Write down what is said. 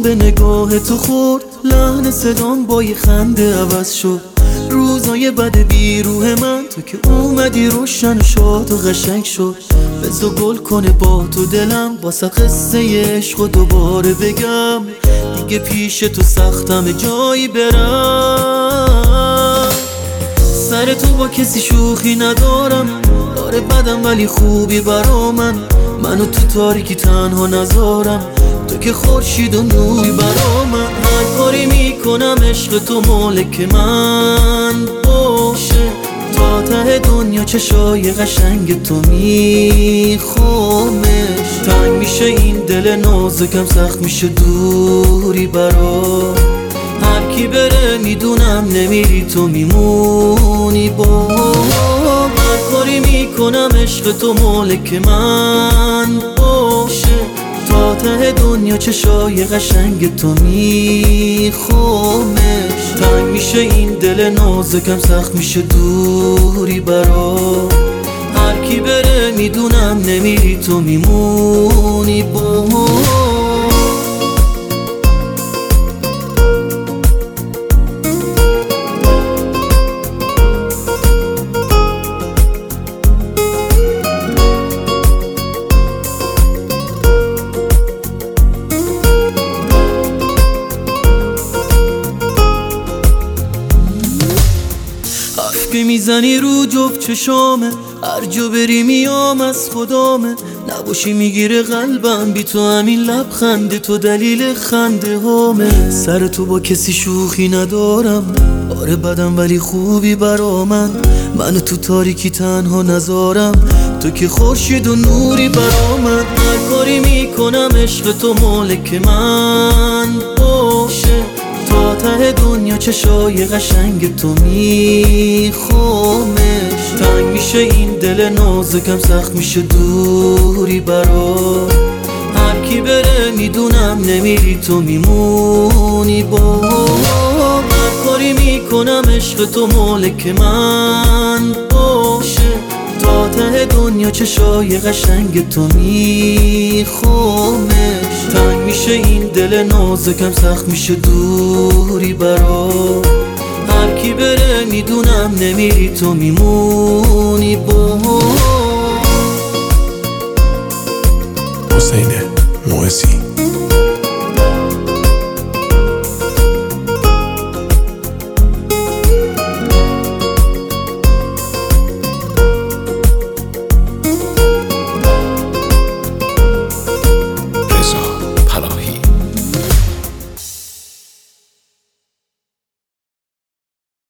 چشام به نگاه تو خورد، لحن صدام با یه خنده عوض شد. روزای بد بیروح من تو که اومدی روشن و شاد و قشنگ شد. بزا گل کنه با تو دلم، واسه قصه عشق و دوباره بگم. دیگه پیش تو سختم جایی برم. سر تو با کسی شوخی ندارم، آره بدم ولی خوبی برا منو تو تاریکی تنها نذارم. تو که خورشید و نوری برا من، هر کاری میکنم عشق تو مالک من باشه. تا ته دنیا چشای قشنگ تو میخوامش. تنگ میشه این دل نازکم، سخت میشه دوری برا. هر کی بره میدونم نمیری تو میمونی با. هر کاری میکنم عشق تو مالک من باشه. تا ته دنیا چشای قشنگ تو میخوامش. تنگ میشه این دل نازکم، سخت میشه دوری برا. هر کی بره میدونم نمیری تو میمونی با. که میزنی رو جفت چشامه، هر جا بری میام از خدامه. نباشی میگیره قلبم بی تو، همین لبخند تو دلیل خنده هامه. سر تو با کسی شوخی ندارم، آره بدم ولی خوبی برا منو تو تاریکی تنها نذارم. تو که خورشید و نوری برا من، هر کاری میکنم عشق تو مالک من باشه. تا ته دنیا چشای قشنگ تو میخوامش. تنگ میشه این دل نازکم، سخت میشه دوری برا. هر کی بره میدونم نمیری تو میمونی با. هر کاری میکنم عشق تو مالک من باشه. تا ته دنیا چشای قشنگ تو میخوامش. تنگ میشه این دل نازکم، سخت میشه دوری برا. هر کی بره میدونم نمیری تو میمونی با. حسین موسی